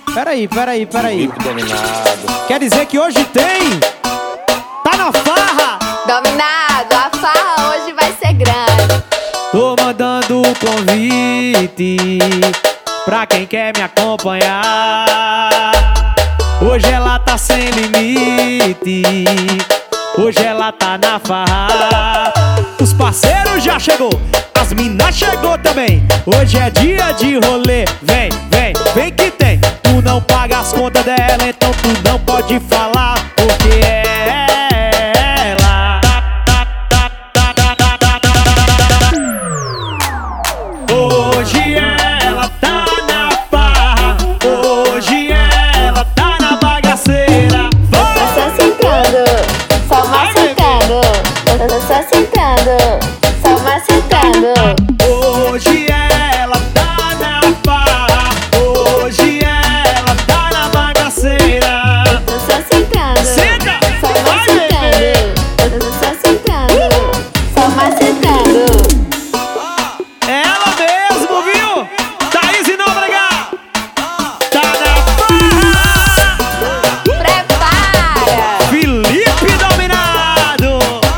Peraí. Felipe dominado. Quer dizer que hoje tem? Tá na farra? Dominado, a farra hoje vai ser grande. Tô mandando um convite pra quem quer me acompanhar. Hoje ela tá sem limite, hoje ela tá na farra. Os parceiros já chegou, as minas chegou também. Hoje é dia de rolê, vem que tem. Tu não paga as contas dela, então tu não pode falar, porque é ela. Hoje ela tá na farra, hoje ela tá na bagaceira. Tô só sentando, só macetando. Tô só sentando, só macetando. Hoje ela tá na farra, hoje ela tá na bagaceira. Tô só sentando, Senta! só Vai, bebê! macetando. Tô só sentando, só macetando. Ela mesmo, viu? Thaís e Nóbrega! Tá na farra! Prepara! Felipe dominado!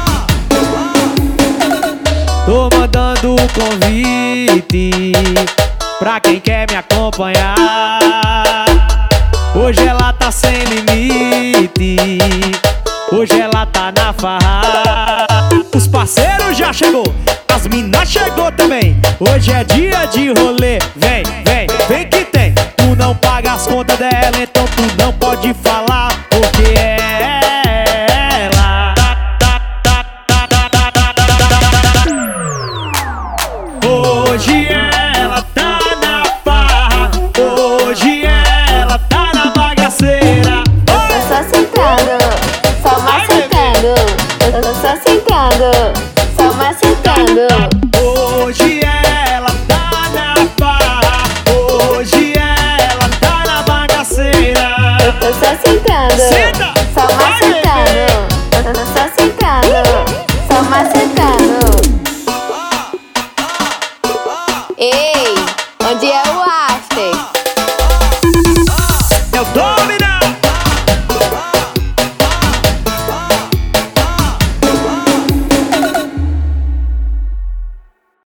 Tô mandando um convite pra quem quer me acompanhar. Hoje ela tá sem limite, hoje ela tá na farra. Os parceiros já chegou, as minas chegou também. Hoje é dia de rolê, vem que tem. Tu não paga as contas dela, então tu não pode falar, porque é ela. Hoje ela tá na farra, hoje ela tá na bagaceira. Tô só sentando, só macetando. Tô só sentando, só macetando. Hoje ela tá na farra, hoje ela tá na bagaceira. Tô só sentando.